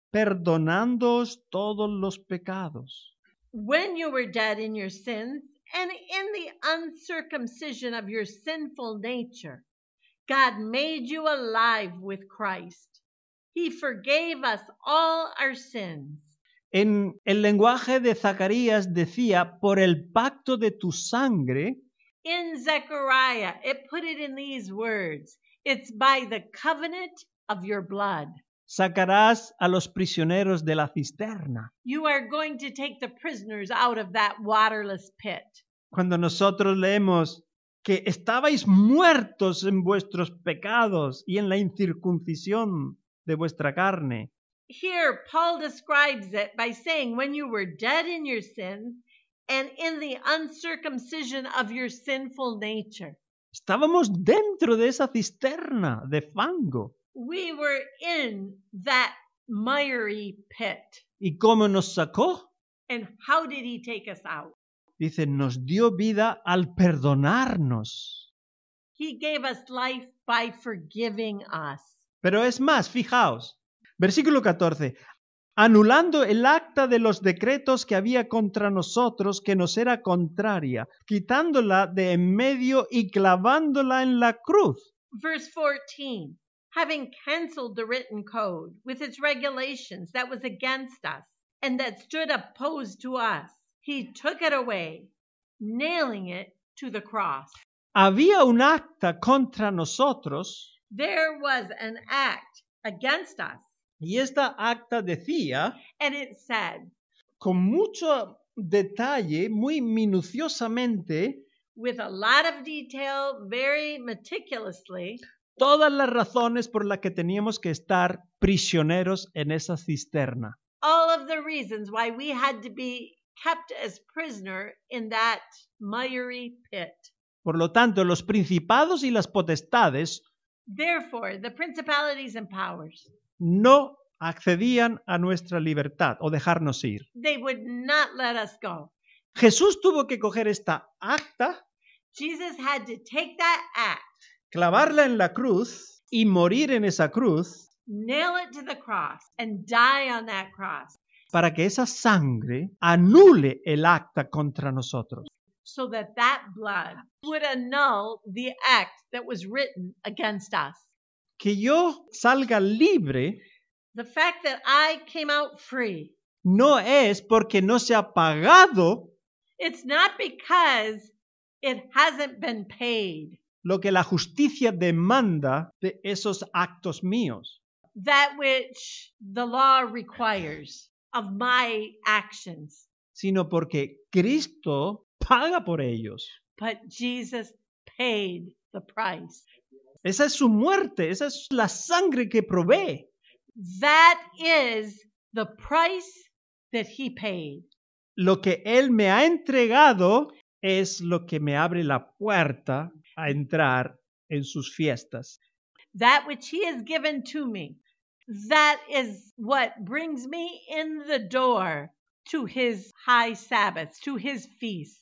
perdonándoos todos los pecados. When you were dead in your sins and in the uncircumcision of your sinful nature, God made you alive with Christ. He forgave us all our sins. En el lenguaje de Zacarías decía, por el pacto de tu sangre, In Zechariah, it put it in these words. It's by the covenant of your blood. sacarás a los prisioneros de la cisterna. You are going to take the prisoners out of that waterless pit. Cuando nosotros leemos que estabais muertos en vuestros pecados y en la incircuncisión de vuestra carne. Here, Paul describes it by saying, when you were dead in your sins and in the uncircumcision of your sinful nature. Estábamos dentro de esa cisterna de fango. We were in that miry pit. ¿Y cómo nos sacó? And how did he take us out? Dice, nos dio vida al perdonarnos. He gave us life by forgiving us. Pero es más, fijaos, versículo 14. Anulando el acta de los decretos que había contra nosotros, que nos era contraria, quitándola de en medio y clavándola en la cruz. Verse 14. Having canceled the written code with its regulations that was against us and that stood opposed to us, he took it away, nailing it to the cross. Había un acta contra nosotros. There was an act against us. Y esta acta decía, and it said, con mucho detalle, muy minuciosamente, with a lot of detail, very meticulously, todas las razones por las que teníamos que estar prisioneros en esa cisterna. all of the reasons why we had to be kept as prisoner in that miry pit. Por lo tanto, los principados y las potestades Therefore, the principalities and powers, no accedían a nuestra libertad o dejarnos ir. they would not let us go. Jesús tuvo que coger esta acta, Jesus had to take that act, clavarla en la cruz y morir en esa cruz nail it to the cross, and die on that cross, para que esa sangre anule el acta contra nosotros. so that that blood would annul the act that was written against us. Que yo salga libre The fact that I came out free, no es porque no se ha pagado it's not because it hasn't been paid. lo que la justicia demanda de esos actos míos, That which the law requires of my actions. sino porque Cristo paga por ellos. But Jesus paid the price. Esa es su muerte, esa es la sangre que provee. That is the price that he paid. Lo que Él me ha entregado es lo que me abre la puerta a entrar en sus fiestas. That which he has given to me, that is what brings me in the door to his high Sabbaths, to his feasts.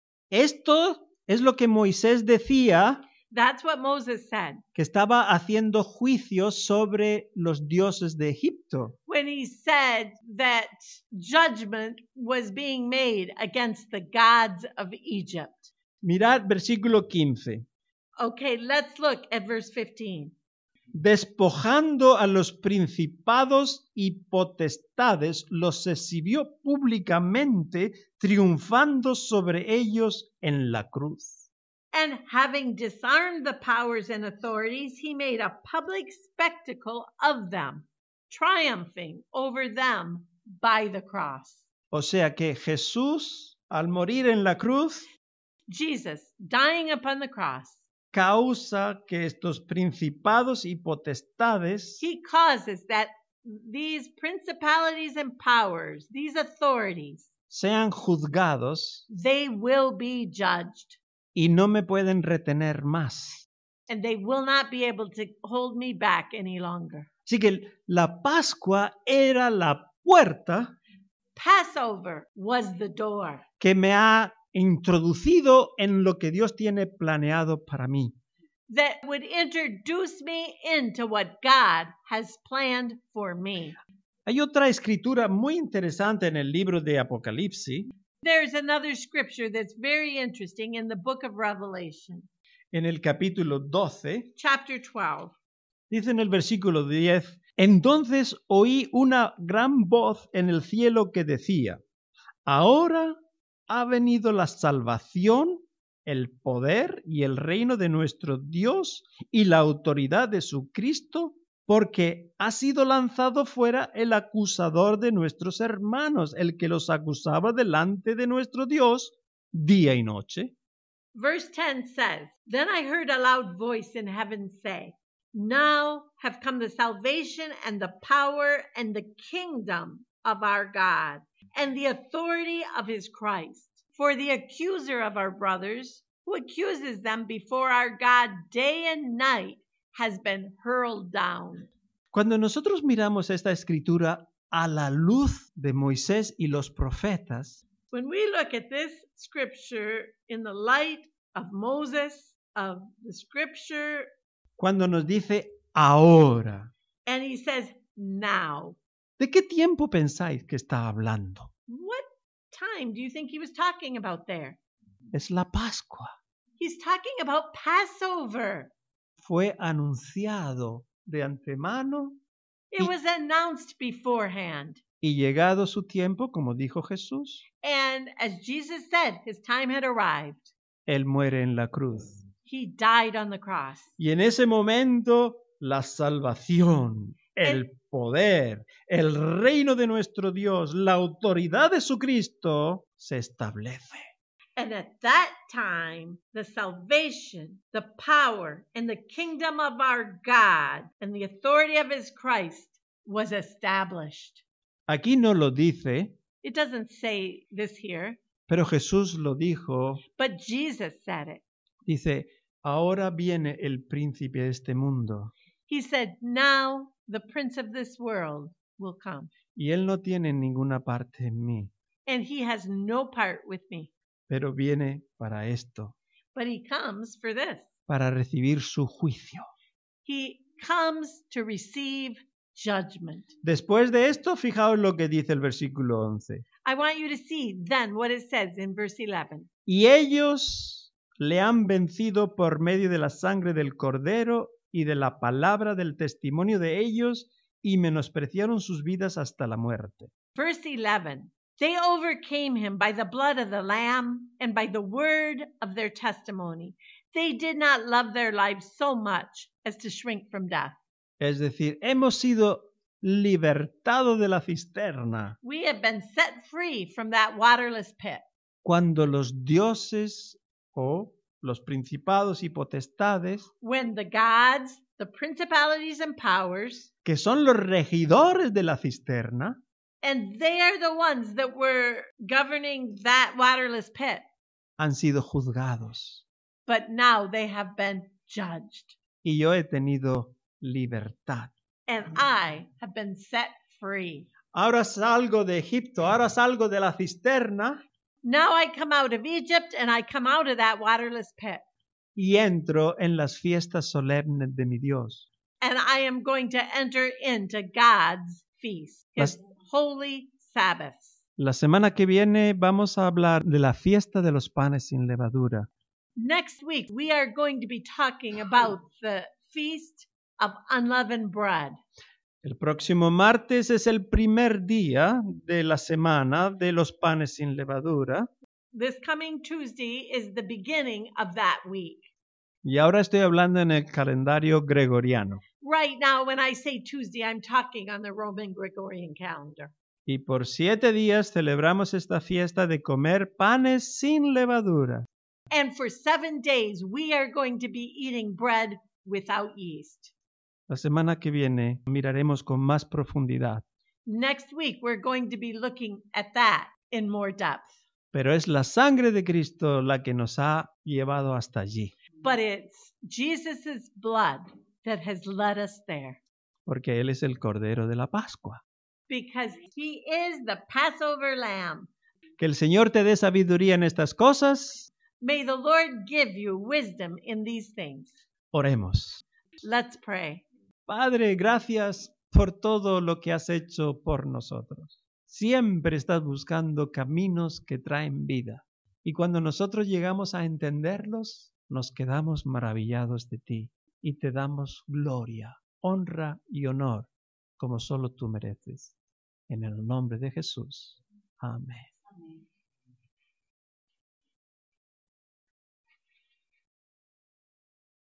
Esto es lo que Moisés decía That's what Moses said que estaba haciendo juicio sobre los dioses de Egipto. when he said that judgment was being made against the gods of Egypt. Mirad versículo 15. Okay, let's look at verse 15. Despojando a los principados y potestades, los exhibió públicamente, triunfando sobre ellos en la cruz. And having disarmed the powers and authorities, he made a public spectacle of them, triumphing over them by the cross. O sea que Jesús, al morir en la cruz, Jesus, dying upon the cross, causa que estos principados y potestades he causes that these principalities and powers, these authorities, sean juzgados they will be judged. y no me pueden retener más. And they will not be able to hold me back any longer. Así que la Pascua era la puerta Passover was the door que me ha introducido en lo que Dios tiene planeado para mí. that would introduce me into what God has planned for me. Hay otra escritura muy interesante en el libro de Apocalipsis, There's another scripture that's very interesting in the book of Revelation, en el capítulo 12, chapter 12. dice en el versículo 10, entonces oí una gran voz en el cielo que decía, ahora ha venido la salvación, el poder y el reino de nuestro Dios y la autoridad de su Cristo, porque ha sido lanzado fuera el acusador de nuestros hermanos, el que los acusaba delante de nuestro Dios día y noche. Verse 10 says, Then I heard a loud voice in heaven say, Now have come the salvation and the power and the kingdom of our God and the authority of his Christ. For the accuser of our brothers, who accuses them before our God day and night, has been hurled down. Cuando nosotros miramos esta escritura a la luz de Moisés y los profetas, When we look at this scripture in the light of Moses, of the scripture, cuando nos dice ahora, and he says, now, ¿de qué tiempo pensáis que está hablando? what time do you think he was talking about there? Es la Pascua. He's talking about Passover. Fue anunciado de antemano It was announced beforehand. y llegado su tiempo, como dijo Jesús, And as Jesus said, his time had arrived. Él muere en la cruz. He died on the cross. Y en ese momento la salvación, el poder, el reino de nuestro Dios, la autoridad de su Cristo se establece. And at that time, the salvation, the power, and the kingdom of our God and the authority of his Christ was established. Aquí no lo dice, It doesn't say this here, pero Jesús lo dijo. but Jesus said it. Dice, ahora viene el príncipe de este mundo. He said, now the prince of this world will come. Y él no tiene ninguna parte en mí, And he has no part with me, pero viene para esto, but he comes for this. para recibir su juicio. He comes to receive judgment. Después de esto, fijaos lo que dice el versículo 11. I want you to see then what it says in verse 11. Y ellos le han vencido por medio de la sangre del Cordero y de la palabra del testimonio de ellos y menospreciaron sus vidas hasta la muerte. Verse 11. They overcame him by the blood of the Lamb and by the word of their testimony. They did not love their lives so much as to shrink from death. Es decir, hemos sido libertados de la cisterna We have been set free from that waterless pit. cuando los dioses o los principados y potestades, When the gods, the principalities and powers, que son los regidores de la cisterna, and they are the ones that were governing that waterless pit, han sido juzgados. but now they have been judged. Y yo he tenido libertad. And I have been set free. Ahora salgo de Egipto, ahora salgo de la cisterna Now I come out of Egypt and I come out of that waterless pit. y entro en las fiestas solemnes de mi Dios. And I am going to enter into God's feast, his holy Sabbaths. La semana que viene vamos a hablar de la fiesta de los panes sin levadura. Next week, we are going to be talking about the feast of unleavened bread. El próximo martes es el primer día de la semana de los panes sin levadura. This coming Tuesday is the beginning of that week. Y ahora estoy hablando en el calendario gregoriano. Right now, when I say Tuesday, I'm talking on the Roman Gregorian calendar. Y por 7 días celebramos esta fiesta de comer panes sin levadura. And for 7 days, we are going to be eating bread without yeast. La semana que viene miraremos con más profundidad. Next week, we're going to be looking at that in more depth. Pero es la sangre de Cristo la que nos ha llevado hasta allí. But it's Jesus' blood that has led us there. Porque Él es el Cordero de la Pascua. Because he is the Passover lamb. Que el Señor te dé sabiduría en estas cosas. May the Lord give you wisdom in these things. Oremos. Let's pray. Padre, gracias por todo lo que has hecho por nosotros. Siempre estás buscando caminos que traen vida. Y cuando nosotros llegamos a entenderlos, nos quedamos maravillados de ti y te damos gloria, honra y honor, como solo tú mereces. En el nombre de Jesús. Amén. Amén.